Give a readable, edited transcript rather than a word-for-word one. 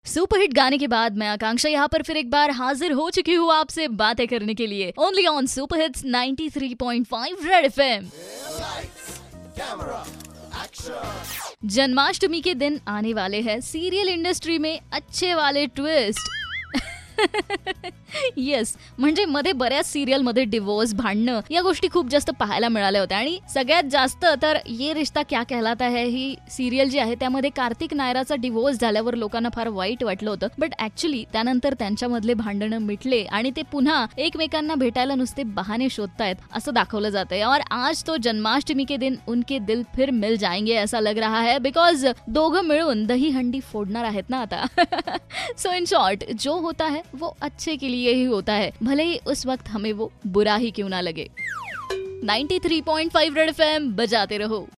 Superhit गाने के बाद मैं आकांक्षा यहाँ पर फिर एक बार हाजिर हो चुकी हूँ आपसे बातें करने के लिए only on super hits 93.5 red FM. Janmashtami के दिन आने वाले हैं सीरियल इंडस्ट्री में अच्छे वाले ट्विस्ट। येस, म्हणजे मध्ये बऱ्याच सिरियल मध्ये डिवोर्स, भांडणं या गोष्टी खूप जास्त पाहायला मिळाल्या होत्या आणि सगळ्यात जास्त तर ये रिश्ता क्या कहलाता है ही सिरियल जी आहे त्यामध्ये कार्तिक नायराचा डिवोर्स झाल्यावर लोकांना फार वाईट वाटलं होतं. बट ऍक्च्युली त्यानंतर त्यांच्यामधले भांडणं मिटले आणि ते पुन्हा एकमेकांना भेटायला नुसते बहाने शोधतायत असं दाखवलं जातंय. और आज तो जन्माष्टमी के दिन उनके दिल फिर मिल जाएंगे ऐसा लग रहा है बिकॉज दोघं मिळून दही हंडी फोडणार आहेत ना आता. सो इन शॉर्ट जो होता है वो अच्छे के लिए ही होता है, भले ही उस वक्त हमें वो बुरा ही क्यों ना लगे. 93.5 रेड एफएम बजाते रहो.